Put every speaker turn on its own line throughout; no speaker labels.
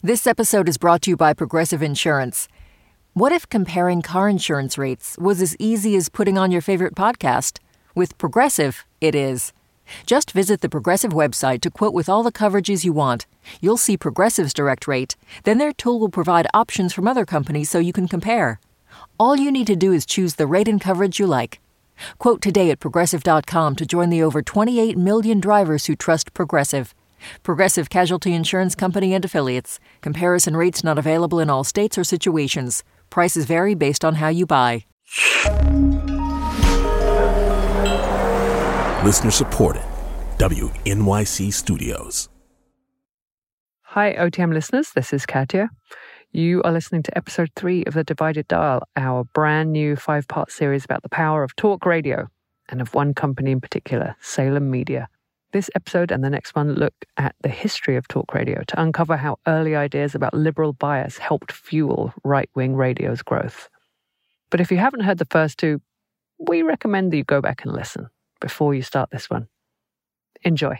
This episode is brought to you by Progressive Insurance. What if comparing car insurance rates was as easy as putting on your favorite podcast? With Progressive, it is. Just visit the Progressive website to quote with all the coverages you want. You'll see Progressive's direct rate. Then their tool will provide options from other companies so you can compare. All you need to do is choose the rate and coverage you like. Quote today at Progressive.com to join the over 28 million drivers who trust Progressive. Progressive Casualty Insurance Company and Affiliates. Comparison rates not available in all states or situations. Prices vary based on how you buy.
Listener supported. WNYC Studios.
Hi, OTM listeners. This is Katya. You are listening to episode 3 of The Divided Dial, our brand new 5-part series about the power of talk radio and of one company in particular, Salem Media. This episode and the next one look at the history of talk radio to uncover how early ideas about liberal bias helped fuel right-wing radio's growth. But if you haven't heard the first two, we recommend that you go back and listen before you start this one. Enjoy.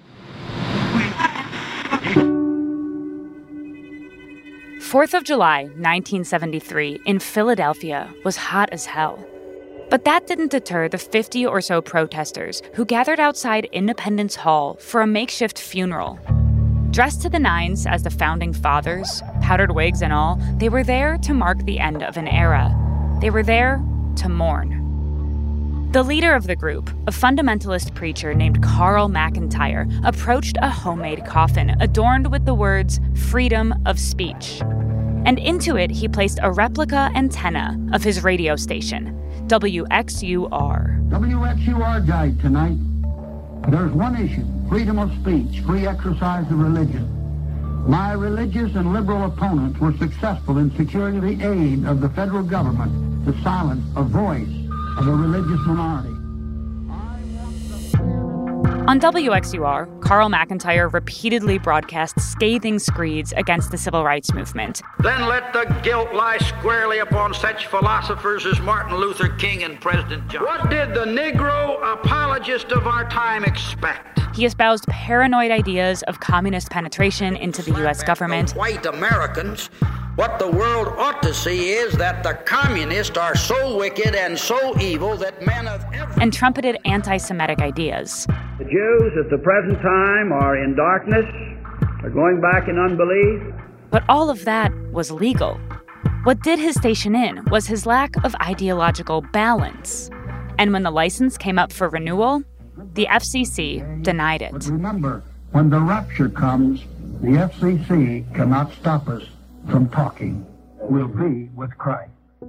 Fourth of July, 1973, in Philadelphia was hot as hell. But that didn't deter the 50 or so protesters who gathered outside Independence Hall for a makeshift funeral. Dressed to the nines as the founding fathers, powdered wigs and all, they were there to mark the end of an era. They were there to mourn. The leader of the group, a fundamentalist preacher named Carl McIntire, approached a homemade coffin adorned with the words, "Freedom of Speech." And into it, he placed a replica antenna of his radio station, WXUR.
WXUR died tonight. There's one issue, freedom of speech, free exercise of religion. My religious and liberal opponents were successful in securing the aid of the federal government to silence a voice of a religious minority.
On WXUR, Carl McIntire repeatedly broadcast scathing screeds against the civil rights movement.
Then let the guilt lie squarely upon such philosophers as Martin Luther King and President Johnson. What did the Negro apologist of our time expect?
He espoused paranoid ideas of communist penetration into the U.S. government.
White Americans, what the world ought to see is that the communists are so wicked and so evil that men of every...
And trumpeted anti-Semitic ideas.
The Jews at the present time are in darkness, are going back in unbelief.
But all of that was legal. What did his station in was his lack of ideological balance. And when the license came up for renewal, the FCC denied it.
But remember, when the rapture comes, the FCC cannot stop us from talking. We'll be with Christ.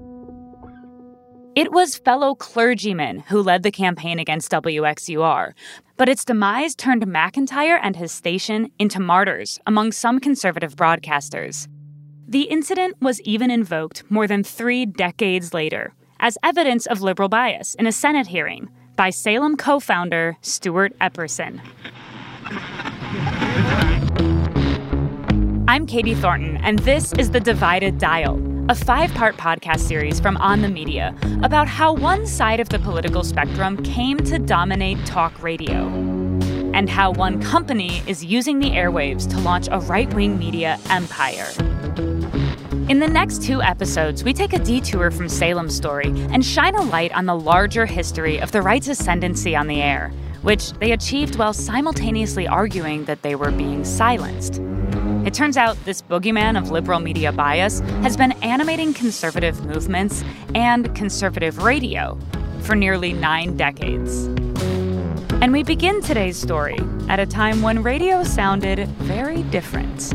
It was fellow clergymen who led the campaign against WXUR, but its demise turned McIntire and his station into martyrs among some conservative broadcasters. The incident was even invoked more than 3 decades later as evidence of liberal bias in a Senate hearing by Salem co-founder Stuart Epperson. I'm Katie Thornton, and this is The Divided Dial, a 5-part podcast series from On the Media about how one side of the political spectrum came to dominate talk radio, and how one company is using the airwaves to launch a right-wing media empire. In the next 2 episodes, we take a detour from Salem's story and shine a light on the larger history of the right's ascendancy on the air, which they achieved while simultaneously arguing that they were being silenced. It turns out this boogeyman of liberal media bias has been animating conservative movements and conservative radio for nearly 9 decades. And we begin today's story at a time when radio sounded very different.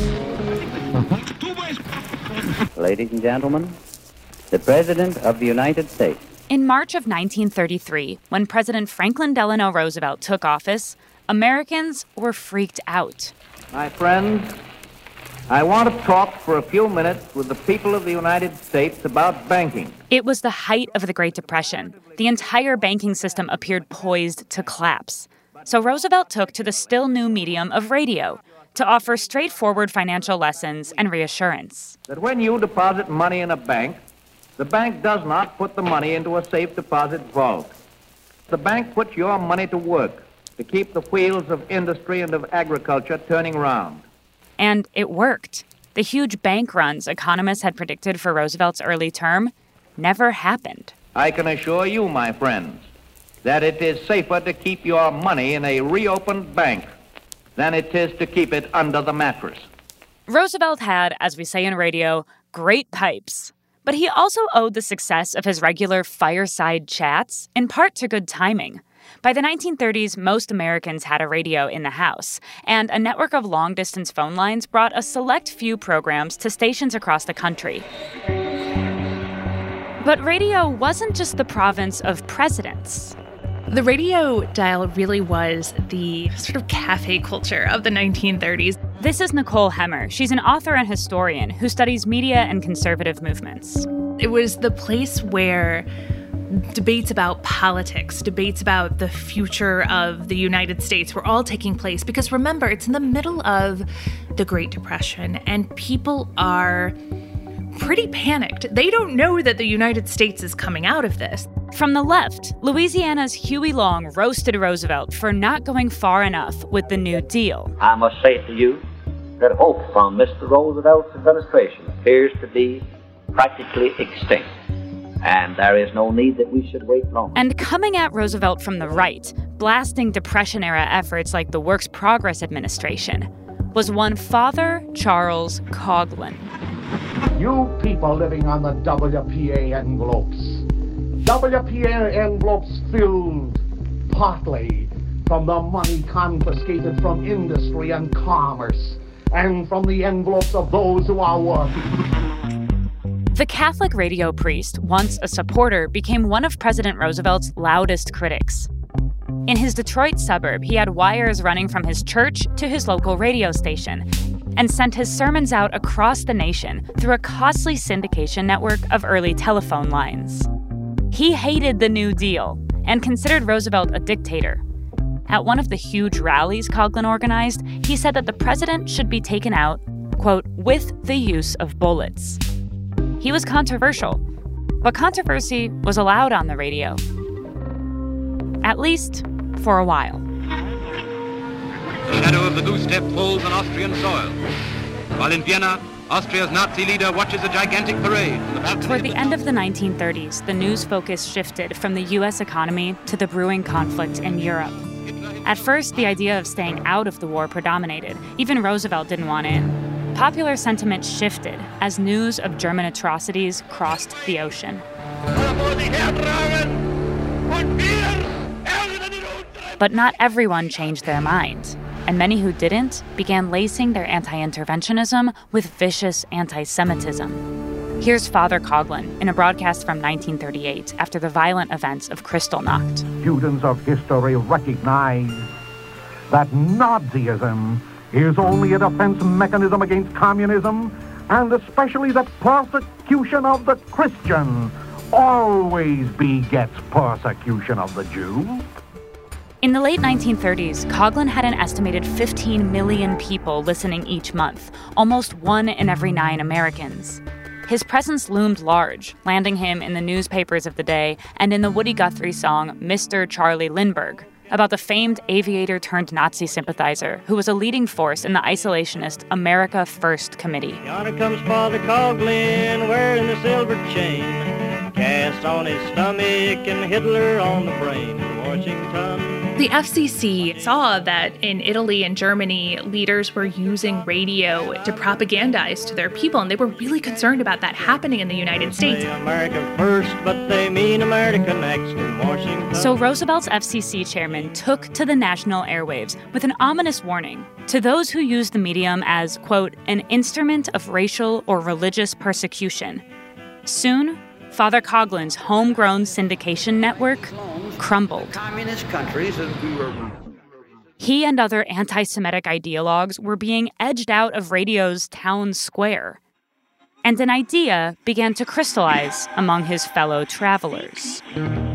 Ladies and gentlemen, the President of the United States.
In March of 1933, when President Franklin Delano Roosevelt took office, Americans were freaked out.
My friends, I want to talk for a few minutes with the people of the United States about banking.
It was the height of the Great Depression. The entire banking system appeared poised to collapse. So Roosevelt took to the still new medium of radio to offer straightforward financial lessons and reassurance.
That when you deposit money in a bank, the bank does not put the money into a safe deposit vault. The bank puts your money to work to keep the wheels of industry and of agriculture turning round.
And it worked. The huge bank runs economists had predicted for Roosevelt's early term never happened.
I can assure you, my friends, that it is safer to keep your money in a reopened bank than it is to keep it under the mattress.
Roosevelt had, as we say in radio, great pipes. But he also owed the success of his regular fireside chats in part to good timing. By the 1930s, most Americans had a radio in the house, and a network of long-distance phone lines brought a select few programs to stations across the country. But radio wasn't just the province of presidents.
The radio dial really was the sort of cafe culture of the 1930s.
This is Nicole Hemmer. She's an author and historian who studies media and conservative movements.
It was the place where debates about politics, debates about the future of the United States were all taking place. Because remember, it's in the middle of the Great Depression, and people are pretty panicked. They don't know that the United States is coming out of this.
From the left, Louisiana's Huey Long roasted Roosevelt for not going far enough with the New Deal.
I must say to you that hope from Mr. Roosevelt's administration appears to be practically extinct, and there is no need that we should wait long.
And coming at Roosevelt from the right, blasting Depression-era efforts like the Works Progress Administration, was one Father Charles Coughlin.
You people living on the WPA envelopes. WPA envelopes filled partly from the money confiscated from industry and commerce, and from the envelopes of those who are working.
The Catholic radio priest, once a supporter, became one of President Roosevelt's loudest critics. In his Detroit suburb, he had wires running from his church to his local radio station, and sent his sermons out across the nation through a costly syndication network of early telephone lines. He hated the New Deal and considered Roosevelt a dictator. At one of the huge rallies Coughlin organized, he said that the president should be taken out, quote, with the use of bullets. He was controversial, but controversy was allowed on the radio. At least for a while.
The shadow of the goose-step falls on Austrian soil, while in Vienna, Austria's Nazi leader watches a gigantic parade.
Toward the end of the 1930s, the news focus shifted from the U.S. economy to the brewing conflict in Europe. At first, the idea of staying out of the war predominated. Even Roosevelt didn't want in. Popular sentiment shifted as news of German atrocities crossed the ocean. But not everyone changed their mind, and many who didn't began lacing their anti-interventionism with vicious anti-Semitism. Here's Father Coughlin in a broadcast from 1938 after the violent events of Kristallnacht.
Students of history recognize that Nazism is only a defense mechanism against communism, and especially that persecution of the Christian always begets persecution of the Jew.
In the late 1930s, Coughlin had an estimated 15 million people listening each month, almost 1 in every 9 Americans. His presence loomed large, landing him in the newspapers of the day and in the Woody Guthrie song Mr. Charlie Lindbergh, about the famed aviator-turned-Nazi sympathizer who was a leading force in the isolationist America First Committee.
Yonder comes Father Coughlin wearing the silver chain, cast on his stomach and Hitler on the brain in Washington.
The FCC saw that in Italy and Germany, leaders were using radio to propagandize to their people, and they were really concerned about that happening in the United States.
America first, but they mean America next in Washington.
So Roosevelt's FCC chairman took to the national airwaves with an ominous warning to those who use the medium as, quote, an instrument of racial or religious persecution. Soon, Father Coughlin's homegrown syndication network crumbled.
Communist countries
He and other anti-Semitic ideologues were being edged out of radio's town square. And an idea began to crystallize among his fellow travelers.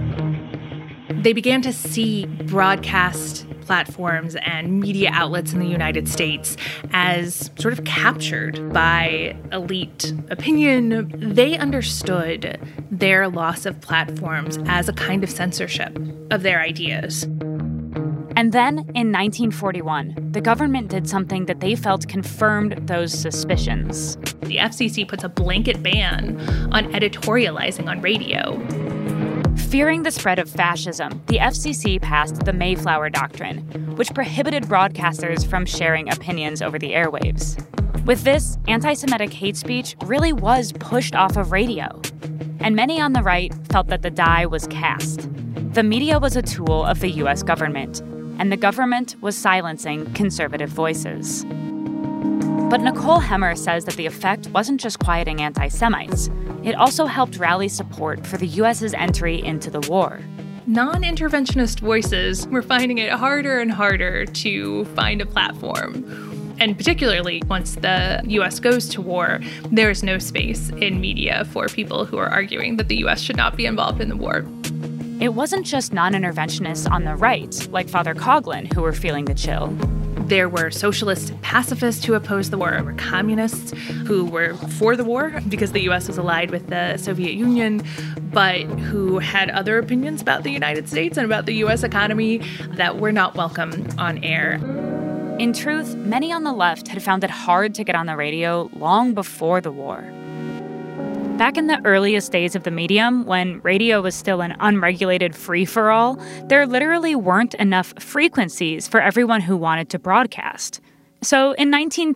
They began to see broadcast platforms and media outlets in the United States as sort of captured by elite opinion. They understood their loss of platforms as a kind of censorship of their ideas.
And then, in 1941, the government did something that they felt confirmed those suspicions.
The FCC puts a blanket ban on editorializing on radio.
Fearing the spread of fascism, the FCC passed the Mayflower Doctrine, which prohibited broadcasters from sharing opinions over the airwaves. With this, anti-Semitic hate speech really was pushed off of radio. And many on the right felt that the die was cast. The media was a tool of the U.S. government, and the government was silencing conservative voices. But Nicole Hemmer says that the effect wasn't just quieting anti-Semites. It also helped rally support for the U.S.'s entry into the war.
Non-interventionist voices were finding it harder and harder to find a platform. And particularly once the U.S. goes to war, there is no space in media for people who are arguing that the U.S. should not be involved in the war.
It wasn't just non-interventionists on the right, like Father Coughlin, who were feeling the chill.
There were socialists and pacifists who opposed the war. There were communists who were for the war because the U.S. was allied with the Soviet Union, but who had other opinions about the United States and about the U.S. economy that were not welcome on air.
In truth, many on the left had found it hard to get on the radio long before the war. Back in the earliest days of the medium, when radio was still an unregulated free-for-all, there literally weren't enough frequencies for everyone who wanted to broadcast. So in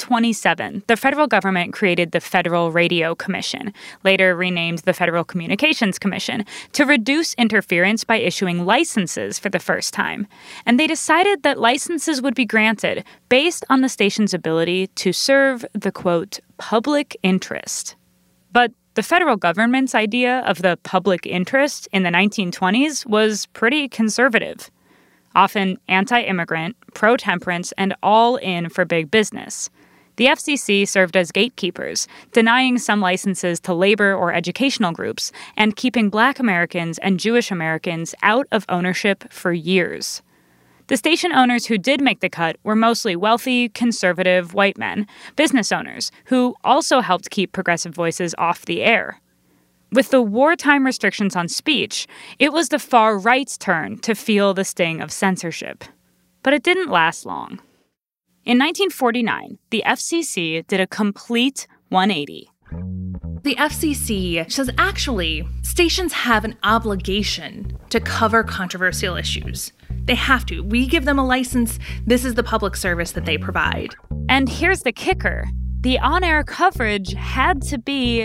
1927, the federal government created the Federal Radio Commission, later renamed the Federal Communications Commission, to reduce interference by issuing licenses for the first time. And they decided that licenses would be granted based on the station's ability to serve the, quote, public interest. But the federal government's idea of the public interest in the 1920s was pretty conservative, often anti-immigrant, pro-temperance, and all in for big business. The FCC served as gatekeepers, denying some licenses to labor or educational groups and keeping Black Americans and Jewish Americans out of ownership for years. The station owners who did make the cut were mostly wealthy, conservative white men, business owners, who also helped keep progressive voices off the air. With the wartime restrictions on speech, it was the far right's turn to feel the sting of censorship. But it didn't last long. In 1949, the FCC did a complete 180.
The FCC says, actually, stations have an obligation to cover controversial issues. They have to. We give them a license. This is the public service that they provide.
And here's the kicker. The on-air coverage had to be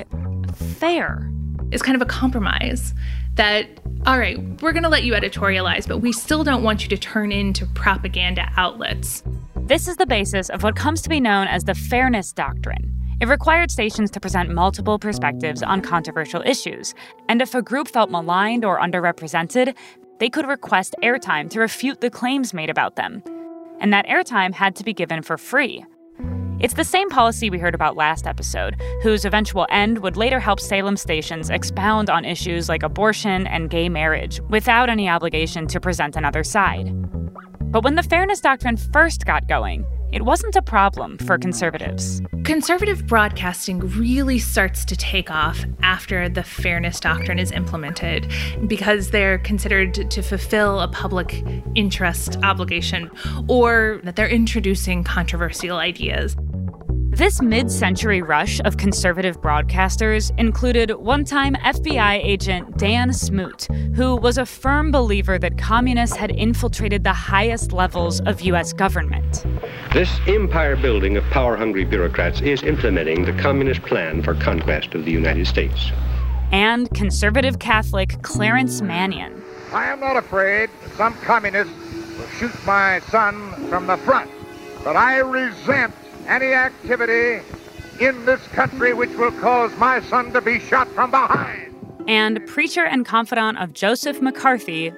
fair.
It's kind of a compromise that, all right, we're going to let you editorialize, but we still don't want you to turn into propaganda outlets.
This is the basis of what comes to be known as the Fairness Doctrine. It required stations to present multiple perspectives on controversial issues, and if a group felt maligned or underrepresented, they could request airtime to refute the claims made about them. And that airtime had to be given for free. It's the same policy we heard about last episode, whose eventual end would later help Salem stations expound on issues like abortion and gay marriage without any obligation to present another side. But when the Fairness Doctrine first got going, it wasn't a problem for conservatives.
Conservative broadcasting really starts to take off after the Fairness Doctrine is implemented because they're considered to fulfill a public interest obligation or that they're introducing controversial ideas.
This mid-century rush of conservative broadcasters included one-time FBI agent Dan Smoot, who was a firm believer that communists had infiltrated the highest levels of U.S. government.
This empire building of power-hungry bureaucrats is implementing the communist plan for conquest of the United States.
And conservative Catholic Clarence Mannion.
I am not afraid that some communist will shoot my son from the front, but I resent any activity in this country which will cause my son to be shot from behind.
And preacher and confidant of Joseph McCarthy,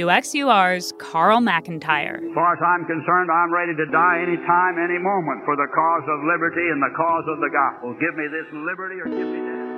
WXUR's Carl McIntyre.
As far as I'm concerned, I'm ready to die any time, any moment for the cause of liberty and the cause of the gospel. Give me this liberty or give me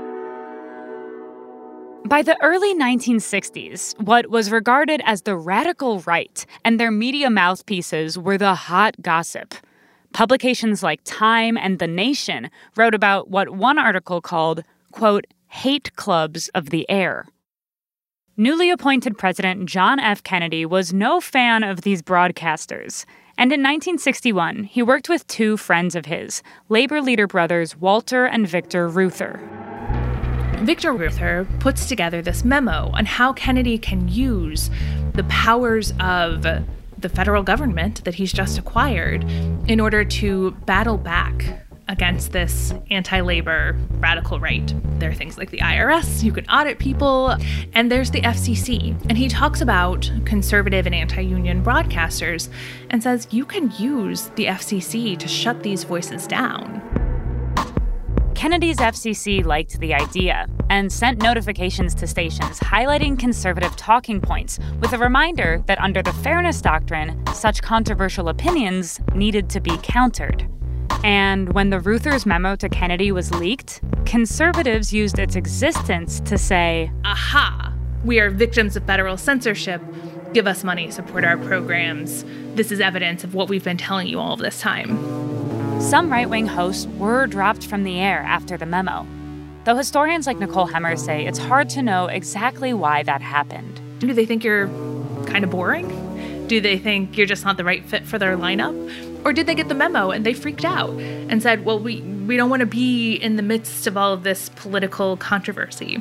that.
By the early 1960s, what was regarded as the radical right and their media mouthpieces were the hot gossip. Publications like Time and The Nation wrote about what one article called, quote, hate clubs of the air. Newly appointed President John F. Kennedy was no fan of these broadcasters. And in 1961, he worked with two friends of his, labor leader brothers Walter and Victor Reuther.
Victor Reuther puts together this memo on how Kennedy can use the powers of the federal government that he's just acquired in order to battle back against this anti-labor radical right. There are things like the IRS, you can audit people, and there's the FCC. And he talks about conservative and anti-union broadcasters and says you can use the FCC to shut these voices down.
Kennedy's FCC liked the idea and sent notifications to stations highlighting conservative talking points with a reminder that under the Fairness Doctrine, such controversial opinions needed to be countered. And when the Reuther's memo to Kennedy was leaked, conservatives used its existence to say,
aha, we are victims of federal censorship. Give us money, support our programs. This is evidence of what we've been telling you all of this time.
Some right-wing hosts were dropped from the air after the memo, though historians like Nicole Hemmer say it's hard to know exactly why that happened.
Do they think you're kind of boring? Do they think you're just not the right fit for their lineup? Or did they get the memo and they freaked out and said, well, we don't want to be in the midst of all of this political controversy?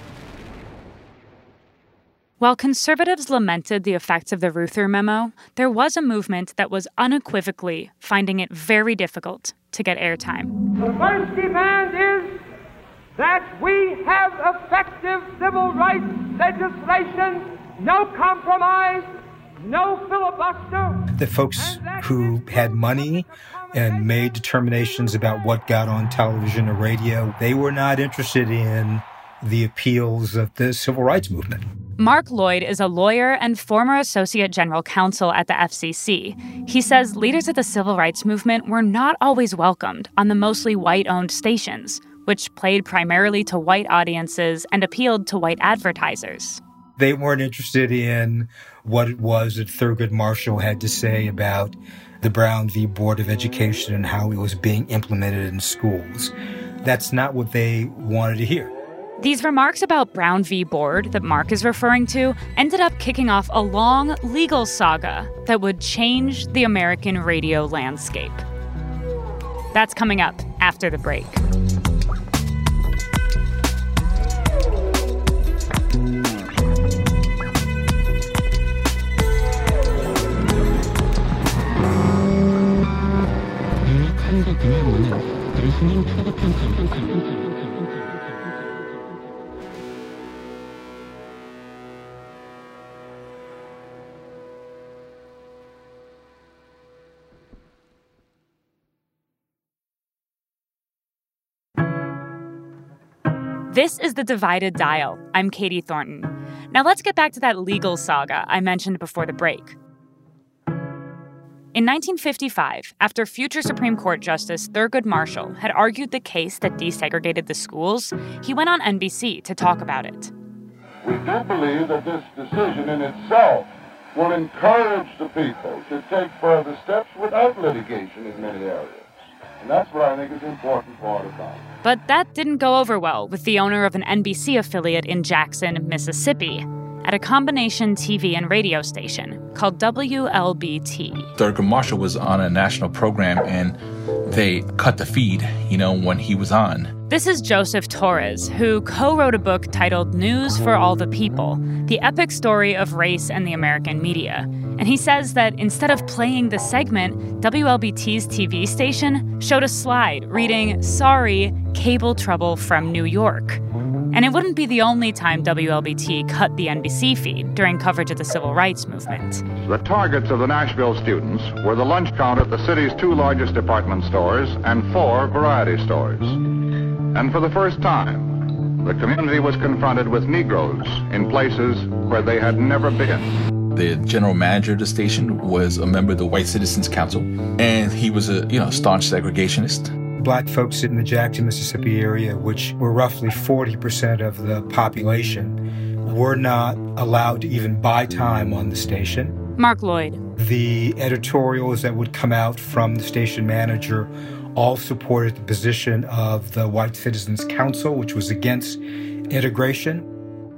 While conservatives lamented the effects of the Reuther memo, there was a movement that was unequivocally finding it very difficult to get airtime.
The first demand is that we have effective civil rights legislation, no compromise, no filibuster.
The folks who had money and made determinations about what got on television or radio, they were not interested in the appeals of the civil rights movement.
Mark Lloyd is a lawyer and former associate general counsel at the FCC. He says leaders of the civil rights movement were not always welcomed on the mostly white-owned stations, which played primarily to white audiences and appealed to white advertisers.
They weren't interested in what it was that Thurgood Marshall had to say about the Brown v. Board of Education and how it was being implemented in schools. That's not what they wanted to hear.
These remarks about Brown v. Board that Mark is referring to ended up kicking off a long legal saga that would change the American radio landscape. That's coming up after the break. This is The Divided Dial. I'm Katie Thornton. Now let's get back to that legal saga I mentioned before the break. In 1955, after future Supreme Court Justice Thurgood Marshall had argued the case that desegregated the schools, he went on NBC to talk about it.
We do believe that this decision in itself will encourage the people to take further steps without litigation in many areas. And that's what I think is an important part of that.
But that didn't go over well with the owner of an NBC affiliate in Jackson, Mississippi, at a combination TV and radio station called WLBT.
Thurgood Marshall was on a national program and they cut the feed, when he was on.
This is Joseph Torres, who co-wrote a book titled News for All the People, the epic story of race and the American media. And he says that instead of playing the segment, WLBT's TV station showed a slide reading, "Sorry, cable trouble from New York." And it wouldn't be the only time WLBT cut the NBC feed during coverage of the civil rights movement.
The targets of the Nashville students were the lunch counter at the city's 2 largest department stores and 4 variety stores. And for the first time, the community was confronted with Negroes in places where they had never been.
The general manager of the station was a member of the White Citizens Council, and he was a staunch segregationist.
Black folks in the Jackson, Mississippi area, which were roughly 40% of the population, were not allowed to even buy time on the station.
Mark Lloyd.
The editorials that would come out from the station manager all supported the position of the White Citizens Council, which was against integration.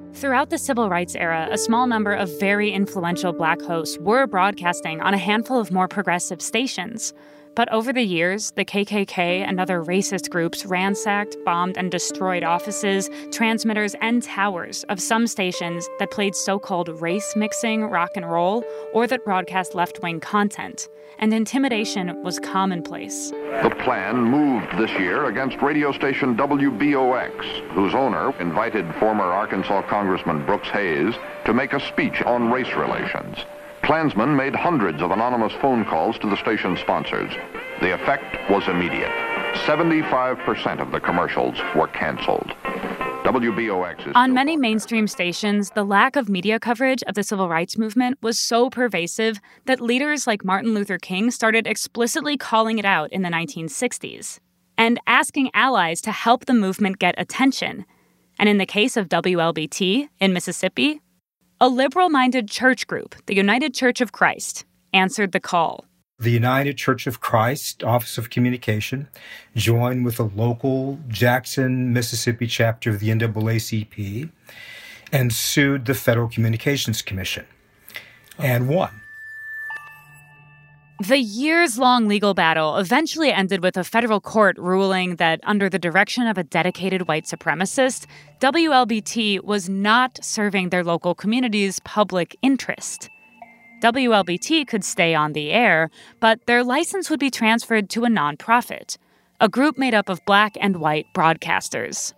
Throughout the civil rights era, a small number of very influential Black hosts were broadcasting on a handful of more progressive stations. But over the years, the KKK and other racist groups ransacked, bombed, and destroyed offices, transmitters, and towers of some stations that played so-called race-mixing rock and roll or that broadcast left-wing content. And intimidation was commonplace.
The plan moved this year against radio station WBOX, whose owner invited former Arkansas Congressman Brooks Hayes to make a speech on race relations. Klansmen made hundreds of anonymous phone calls to the station sponsors. The effect was immediate. 75% of the commercials were canceled. WBOX is
on many mainstream stations, the lack of media coverage of the civil rights movement was so pervasive that leaders like Martin Luther King started explicitly calling it out in the 1960s and asking allies to help the movement get attention. And in the case of WLBT in Mississippi, a liberal-minded church group, the United Church of Christ, answered the call.
The United Church of Christ Office of Communication joined with a local Jackson, Mississippi chapter of the NAACP and sued the Federal Communications Commission and won.
The years-long legal battle eventually ended with a federal court ruling that, under the direction of a dedicated white supremacist, WLBT was not serving their local community's public interest. WLBT could stay on the air, but their license would be transferred to a nonprofit, a group made up of Black and white broadcasters.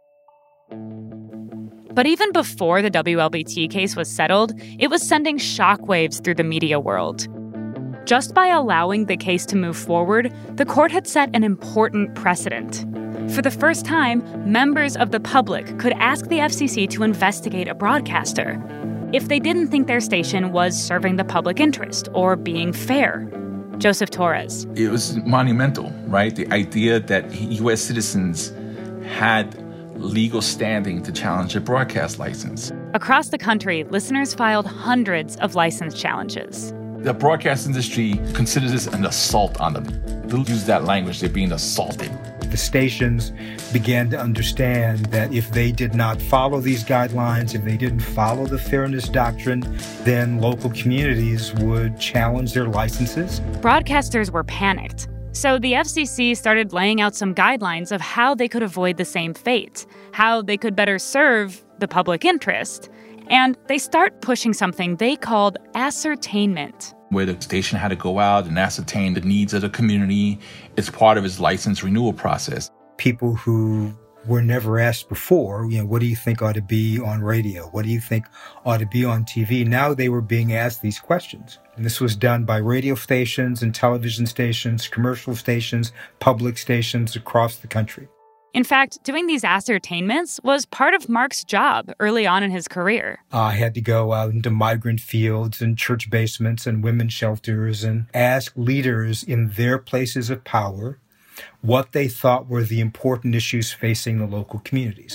But even before the WLBT case was settled, it was sending shockwaves through the media world. Just by allowing the case to move forward, the court had set an important precedent. For the first time, members of the public could ask the FCC to investigate a broadcaster if they didn't think their station was serving the public interest or being fair. Joseph Torres.
It was monumental, right? The idea that U.S. citizens had legal standing to challenge a broadcast license.
Across the country, listeners filed hundreds of license challenges.
The broadcast industry considers this an assault on them. They'll use that language, they're being assaulted.
The stations began to understand that if they did not follow these guidelines, if they didn't follow the fairness doctrine, then local communities would challenge their licenses.
Broadcasters were panicked. So the FCC started laying out some guidelines of how they could avoid the same fate, how they could better serve the public interest. And they start pushing something they called ascertainment,
where the station had to go out and ascertain the needs of the community. It's part of its license renewal process.
People who were never asked before, what do you think ought to be on radio? What do you think ought to be on TV? Now they were being asked these questions. And this was done by radio stations and television stations, commercial stations, public stations across the country.
In fact, doing these ascertainments was part of Mark's job early on in his career.
I had to go out into migrant fields and church basements and women's shelters and ask leaders in their places of power what they thought were the important issues facing the local communities.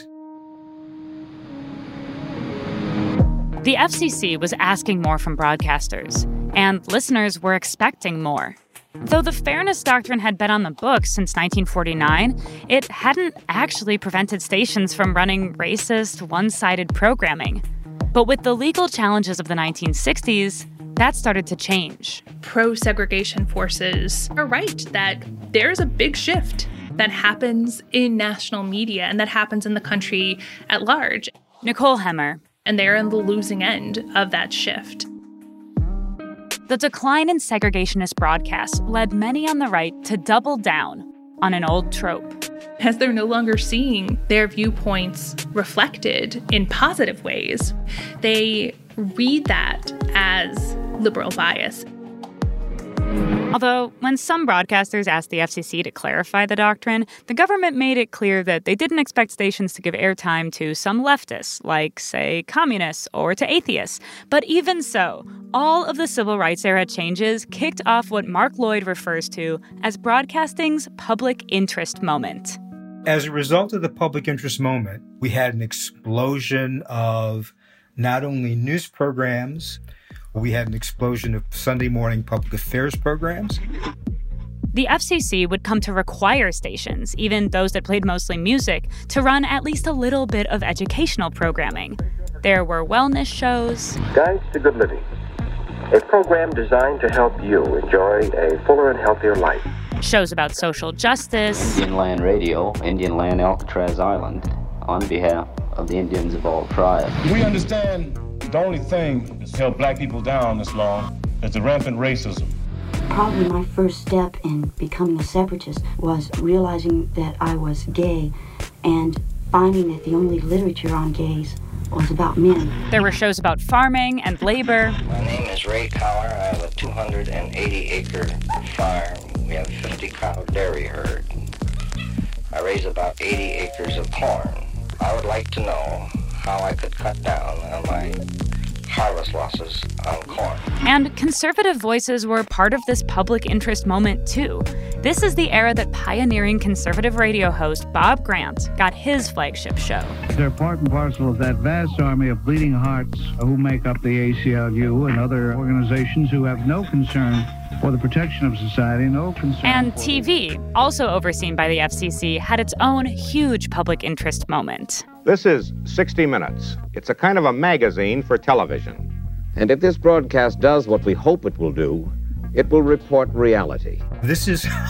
The FCC was asking more from broadcasters, and listeners were expecting more. Though the fairness doctrine had been on the books since 1949, it hadn't actually prevented stations from running racist, one-sided programming. But with the legal challenges of the 1960s, that started to change.
Pro-segregation forces are right that there's a big shift that happens in national media and that happens in the country at large.
Nicole Hemmer.
And they're in the losing end of that shift.
The decline in segregationist broadcasts led many on the right to double down on an old trope.
As they're no longer seeing their viewpoints reflected in positive ways, they read that as liberal bias.
Although, when some broadcasters asked the FCC to clarify the doctrine, the government made it clear that they didn't expect stations to give airtime to some leftists, like, say, communists or to atheists. But even so, all of the civil rights era changes kicked off what Mark Lloyd refers to as broadcasting's public interest moment.
As a result of the public interest moment, we had an explosion of not only news programs, we had an explosion of Sunday morning public affairs programs.
The FCC would come to require stations, even those that played mostly music, to run at least a little bit of educational programming. There were wellness shows.
Guides to Good Living, a program designed to help you enjoy a fuller and healthier life.
Shows about social justice.
Indian Land Radio, Indian Land Alcatraz Island, on behalf of the Indians of all tribes.
We understand the only thing that's held black people down this long is the rampant racism.
Probably my first step in becoming a separatist was realizing that I was gay and finding that the only literature on gays was about men.
There were shows about farming and labor.
My name is Ray Cower. I have a 280-acre farm. We have a 50-cow dairy herd. I raise about 80 acres of corn. I would like to know how I could cut down on my harvest losses on corn.
And conservative voices were part of this public interest moment, too. This is the era that pioneering conservative radio host Bob Grant got his flagship show.
They're part and parcel of that vast army of bleeding hearts who make up the ACLU and other organizations who have no concern for the protection of society, no concern.
And TV, also overseen by the FCC, had its own huge public interest moment.
This is 60 Minutes. It's a kind of a magazine for television.
And if this broadcast does what we hope it will do, it will report reality.
This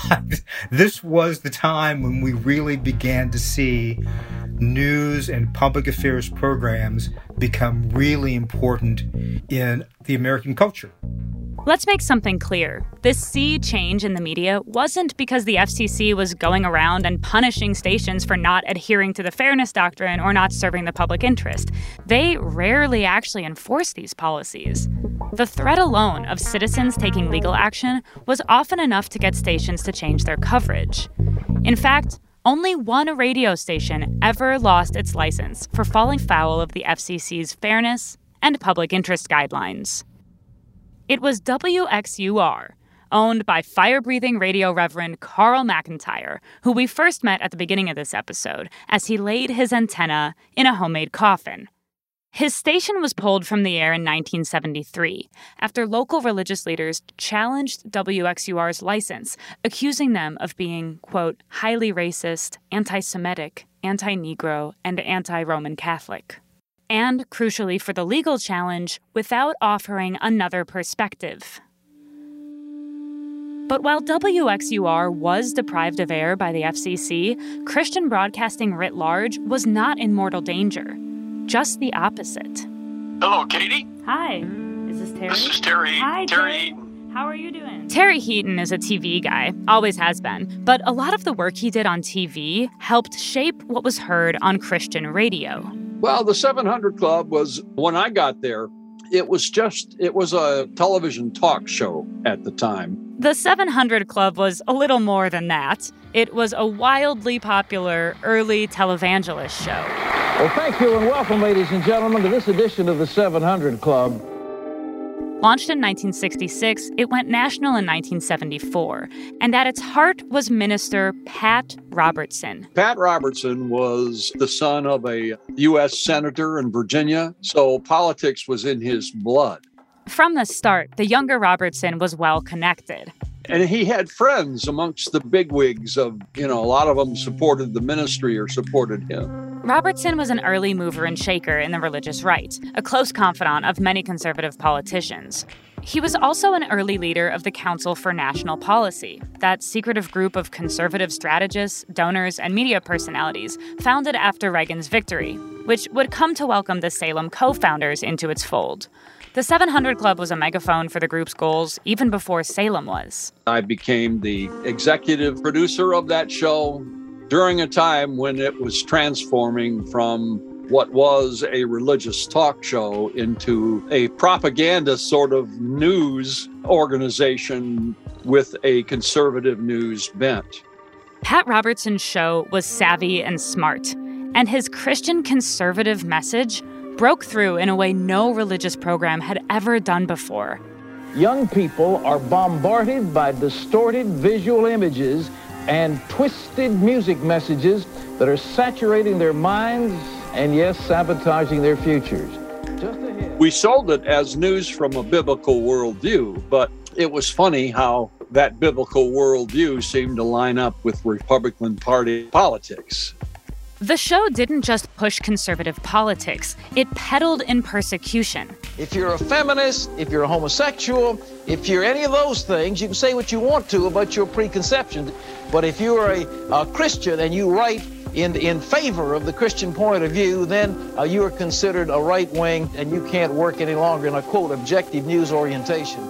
was the time when we really began to see news and public affairs programs become really important in the American culture.
Let's make something clear. This sea change in the media wasn't because the FCC was going around and punishing stations for not adhering to the fairness doctrine or not serving the public interest. They rarely actually enforce these policies. The threat alone of citizens taking legal action was often enough to get stations to change their coverage. In fact, only one radio station ever lost its license for falling foul of the FCC's fairness and public interest guidelines. It was WXUR, owned by fire-breathing radio reverend Carl McIntyre, who we first met at the beginning of this episode as he laid his antenna in a homemade coffin. His station was pulled from the air in 1973 after local religious leaders challenged WXUR's license, accusing them of being, quote, highly racist, anti-Semitic, anti-Negro, and anti-Roman Catholic. And, crucially for the legal challenge, without offering another perspective. But while WXUR was deprived of air by the FCC, Christian broadcasting writ large was not in mortal danger. Just the opposite.
Hello, Katie.
Hi. Is this Terry?
This is Terry.
Hi,
Terry Heaton.
How are you doing? Terry Heaton is a TV guy, always has been. But a lot of the work he did on TV helped shape what was heard on Christian radio.
Well, the 700 Club was, when I got there, it was a television talk show at the time.
The 700 Club was a little more than that. It was a wildly popular early televangelist show.
Well, thank you and welcome, ladies and gentlemen, to this edition of the 700 Club.
Launched in 1966, it went national in 1974, and at its heart was minister Pat Robertson.
Pat Robertson was the son of a U.S. senator in Virginia, so politics was in his blood.
From the start, the younger Robertson was well connected.
And he had friends amongst the bigwigs of, a lot of them supported the ministry or supported him.
Robertson was an early mover and shaker in the religious right, a close confidant of many conservative politicians. He was also an early leader of the Council for National Policy, that secretive group of conservative strategists, donors, and media personalities founded after Reagan's victory, which would come to welcome the Salem co-founders into its fold. The 700 Club was a megaphone for the group's goals even before Salem was.
I became the executive producer of that show during a time when it was transforming from what was a religious talk show into a propaganda sort of news organization with a conservative news bent.
Pat Robertson's show was savvy and smart, and his Christian conservative message broke through in a way no religious program had ever done before.
Young people are bombarded by distorted visual images and twisted music messages that are saturating their minds and, yes, sabotaging their futures. Just ahead.
We sold it as news from a biblical worldview, but it was funny how that biblical worldview seemed to line up with Republican Party politics.
The show didn't just push conservative politics, it peddled in persecution.
If you're a feminist, if you're a homosexual, if you're any of those things, you can say what you want to about your preconceptions. But if you're a Christian and you write in favor of the Christian point of view, then you are considered a right wing and you can't work any longer in a, quote, objective news orientation.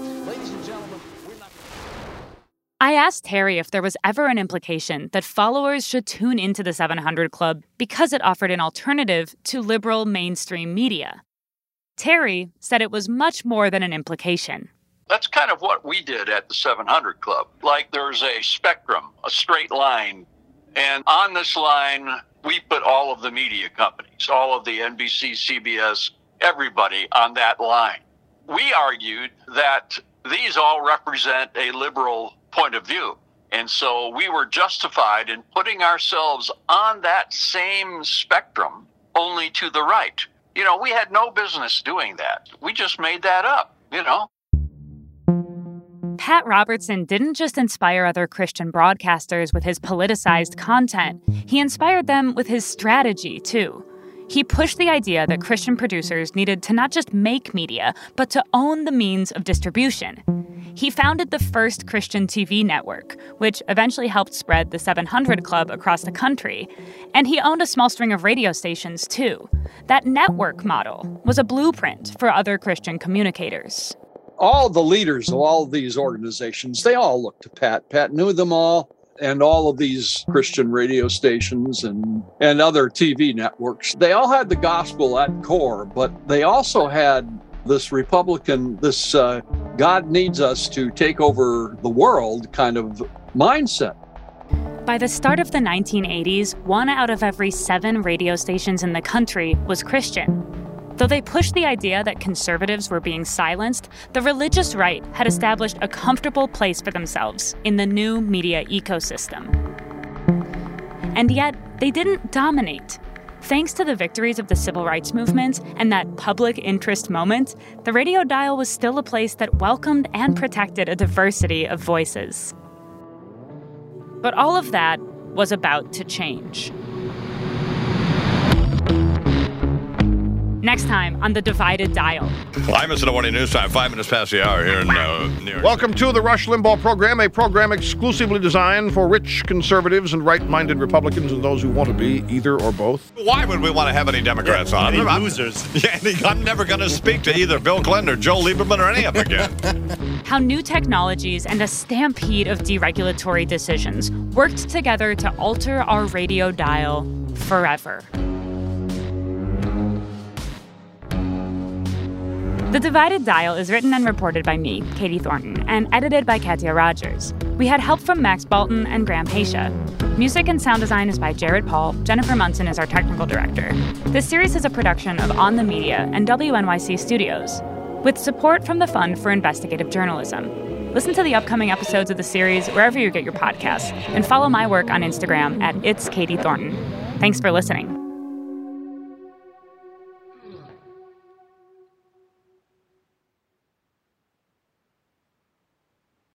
I asked Terry if there was ever an implication that followers should tune into the 700 Club because it offered an alternative to liberal mainstream media. Terry said it was much more than an implication.
That's kind of what we did at the 700 Club. Like there's a spectrum, a straight line, and on this line, we put all of the media companies, all of the NBC, CBS, everybody on that line. We argued that these all represent a liberal point of view. And so we were justified in putting ourselves on that same spectrum, only to the right. You know, we had no business doing that. We just made that up, you know.
Pat Robertson didn't just inspire other Christian broadcasters with his politicized content. He inspired them with his strategy, too. He pushed the idea that Christian producers needed to not just make media, but to own the means of distribution. He founded the first Christian TV network, which eventually helped spread the 700 Club across the country. And he owned a small string of radio stations, too. That network model was a blueprint for other Christian communicators.
All the leaders of all of these organizations, they all looked to Pat. Pat knew them all, and all of these Christian radio stations and other TV networks. They all had the gospel at core, but they also had this Republican, this God needs us to take over the world kind of mindset.
By the start of the 1980s, 1 out of every 7 radio stations in the country was Christian. Though they pushed the idea that conservatives were being silenced, the religious right had established a comfortable place for themselves in the new media ecosystem. And yet, they didn't dominate. Thanks to the victories of the civil rights movement and that public interest moment, the radio dial was still a place that welcomed and protected a diversity of voices. But all of that was about to change. Next time on The Divided Dial.
I'm Mr. Morning News Time, 5 minutes past the hour here in New York.
Welcome to the Rush Limbaugh program, a program exclusively designed for rich conservatives and right-minded Republicans and those who want to be either or both.
Why would we want to have any Democrats on?
Any
losers. I'm never going to speak to either Bill Clinton or Joe Lieberman or any of them again.
How new technologies and a stampede of deregulatory decisions worked together to alter our radio dial forever. The Divided Dial is written and reported by me, Katie Thornton, and edited by Katya Rogers. We had help from Max Bolton and Graham Pasha. Music and sound design is by Jared Paul. Jennifer Munson is our technical director. This series is a production of On the Media and WNYC Studios, with support from the Fund for Investigative Journalism. Listen to the upcoming episodes of the series wherever you get your podcasts, and follow my work on Instagram at @It'sKatieThornton. Thanks for listening.